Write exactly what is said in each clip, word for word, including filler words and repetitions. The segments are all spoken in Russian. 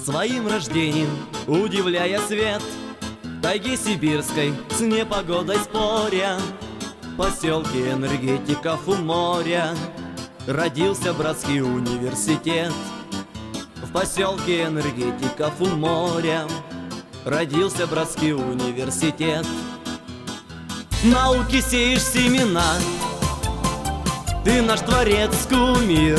Своим рождением удивляя свет, в тайге сибирской с непогодой споря, в поселке энергетиков у моря родился братский университет. В поселке энергетиков у моря родился братский университет. Науки сеешь семена, ты наш творец, кумир.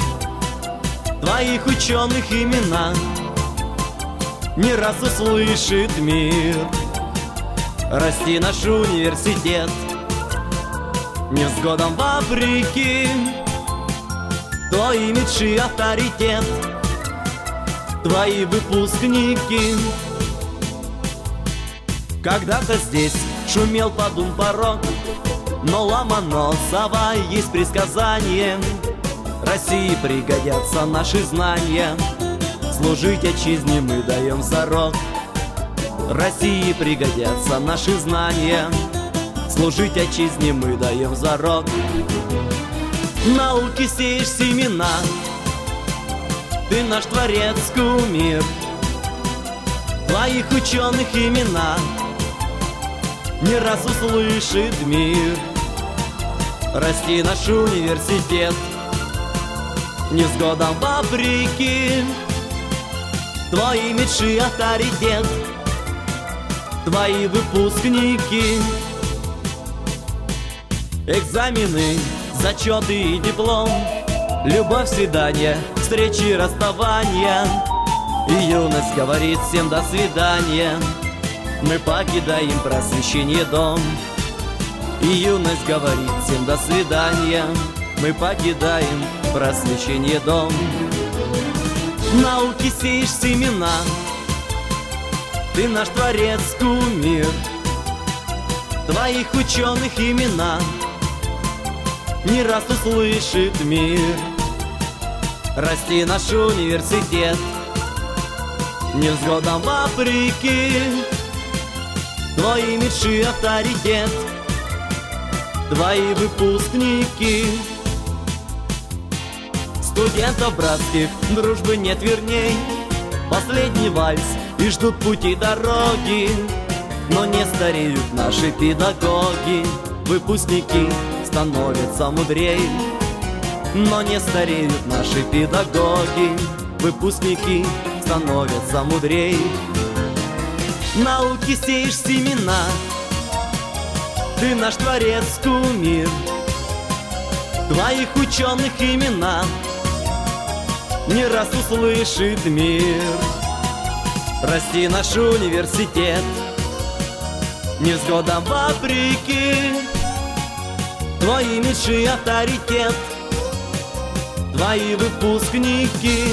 Твоих ученых имена не раз услышит мир. Расти наш университет невзгодам вопреки, твой имидж и авторитет, твои выпускники. Когда-то здесь шумел подум порог, но Ломоносова есть предсказание: России пригодятся наши знания, служить отчизне мы даем зарок. России пригодятся наши знания, служить отчизне мы даем зарок. Науки сеешь семена, ты наш творец, кумир. Твоих ученых имена не раз услышит мир. Расти наш университет невзгодам вопреки, твой имидж и авторитет, твои выпускники. Экзамены, зачеты и диплом, любовь, свидания, встречи, расставания. И юность говорит всем до свидания, мы покидаем просвещение дом. И юность говорит всем до свидания, мы покидаем просвещение дом. Науки сеешь семена, ты наш творец, кумир. Твоих ученых имена не раз услышит мир. Расти наш университет невзгодам вопреки, твой имидж и авторитет, твои выпускники. Студентов братских дружбы нет верней, последний вальс и ждут пути дороги. Но не стареют наши педагоги, выпускники становятся мудрей. Но не стареют наши педагоги, выпускники становятся мудрей. Науки сеешь семена, ты наш творец, кумир. Твоих ученых имена не раз услышит мир. Расти наш университет невзгодам вопреки, твой имидж и авторитет, твои выпускники.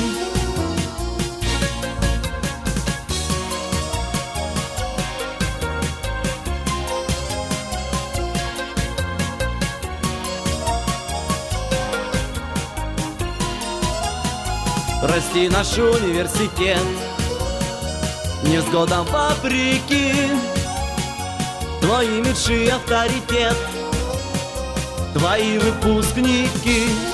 Расти наш университет невзгодам вопреки, твой имидж и авторитет, твои выпускники.